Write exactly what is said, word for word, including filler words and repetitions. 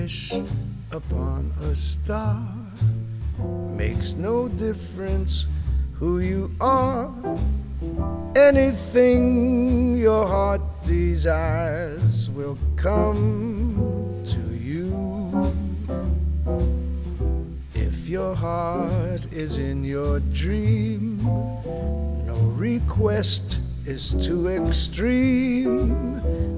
wish upon a star. Makes no difference who you are. Anything your heart desires will come to you. If your heart is in your dream, no request is too extreme.